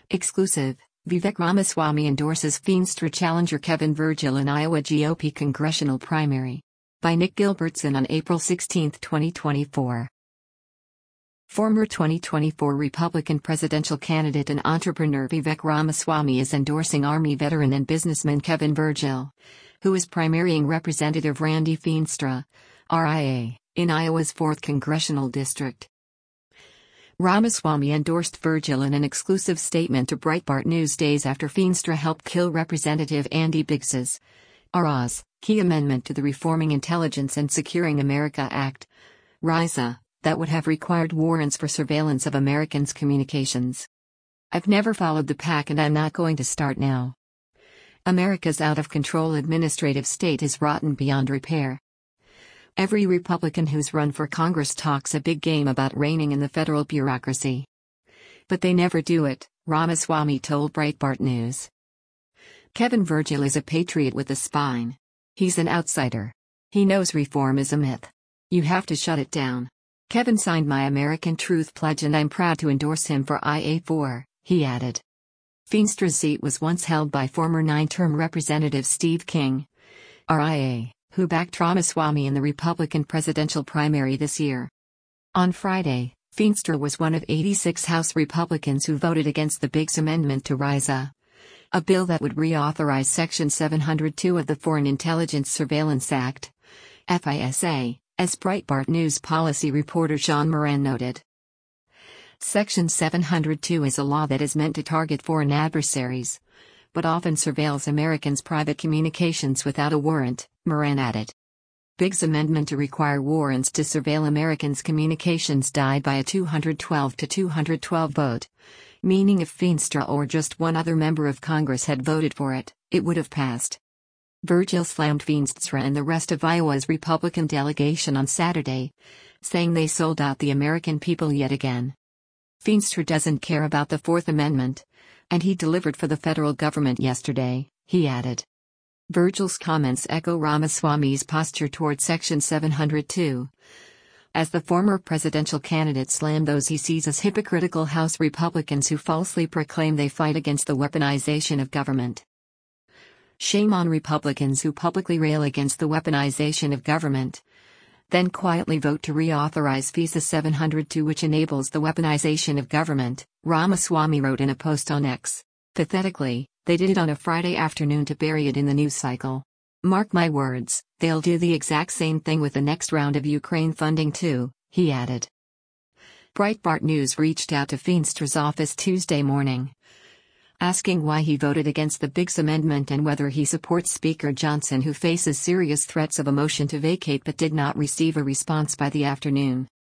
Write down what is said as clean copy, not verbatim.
Exclusive, Vivek Ramaswamy endorses Feenstra challenger Kevin Virgil in Iowa GOP congressional primary. By Nick Gilbertson on April 16, 2024. Former 2024 Republican presidential candidate and entrepreneur Vivek Ramaswamy is endorsing Army veteran and businessman Kevin Virgil, who is primarying Representative Randy Feenstra, RIA, in Iowa's 4th Congressional District. Ramaswamy endorsed Virgil in an exclusive statement to Breitbart News days after Feenstra helped kill Representative Andy Biggs's RIA's key amendment to the Reforming Intelligence and Securing America Act, RISA, that would have required warrants for surveillance of Americans' communications. "I've never followed the pack and I'm not going to start now. America's out-of-control administrative state is rotten beyond repair. Every Republican who's run for Congress talks a big game about reining in the federal bureaucracy. But they never do it," Ramaswamy told Breitbart News. Kevin Virgil is a patriot with a spine. He's an outsider. He knows reform is a myth. You have to shut it down. Kevin signed my American Truth Pledge and I'm proud to endorse him for IA4, he added. Feenstra's seat was once held by former 9-term Representative Steve King, RIA, who backed Ramaswamy in the Republican presidential primary this year. On Friday, Feenstra was one of 86 House Republicans who voted against the Biggs Amendment to RISA, a bill that would reauthorize Section 702 of the Foreign Intelligence Surveillance Act, FISA, as Breitbart News policy reporter Sean Moran noted. Section 702 is a law that is meant to target foreign adversaries, but often surveils Americans' private communications without a warrant, Moran added. Biggs' amendment to require warrants to surveil Americans' communications died by a 212 to 212 vote, meaning if Feenstra or just one other member of Congress had voted for it, it would have passed. Virgil slammed Feenstra and the rest of Iowa's Republican delegation on Saturday, saying they sold out the American people yet again. Feenstra doesn't care about the Fourth Amendment, and he delivered for the federal government yesterday, he added. Virgil's comments echo Ramaswamy's posture toward Section 702, as the former presidential candidate slammed those he sees as hypocritical House Republicans who falsely proclaim they fight against the weaponization of government. Shame on Republicans who publicly rail against the weaponization of government, then quietly vote to reauthorize FISA 702, which enables the weaponization of government, Ramaswamy wrote in a post on X. Pathetically, they did it on a Friday afternoon to bury it in the news cycle. Mark my words, they'll do the exact same thing with the next round of Ukraine funding too, he added. Breitbart News reached out to Feenstra's office Tuesday morning, asking why he voted against the Biggs Amendment and whether he supports Speaker Johnson, who faces serious threats of a motion to vacate, but did not receive a response by the afternoon.